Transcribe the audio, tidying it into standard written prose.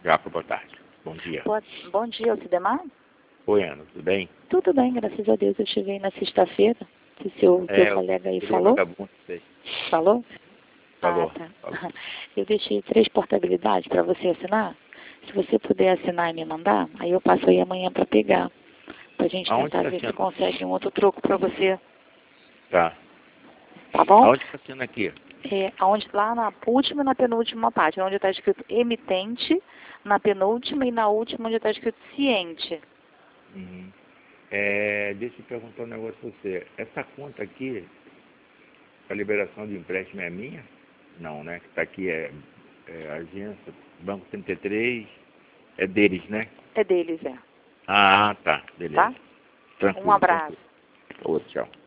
Já, boa tarde. Bom dia. Bom dia, Alcidemar. Oi, Ana, tudo bem? Tudo bem, graças a Deus. Eu cheguei aí na sexta-feira. Se seu colega aí falou? Falou? Falou. Ah, tá. Falou. Eu deixei 3 portabilidades para você assinar. Se você puder assinar e me mandar, aí eu passo aí amanhã para pegar. Pra gente tentar ver se consegue um outro troco para você. Tá. Tá bom? Aonde está sendo aqui? Lá na última e na penúltima página, onde está escrito emitente, na penúltima e na última onde está escrito ciente. Uhum. Deixa eu perguntar um negócio pra você. Essa conta aqui, a liberação de empréstimo é minha? Não, né? Que tá aqui agência, Banco 33, é deles, né? É deles, é. Ah, tá. Beleza. Tá? Tranquilo. Um abraço. Tranquilo. Outro, tchau.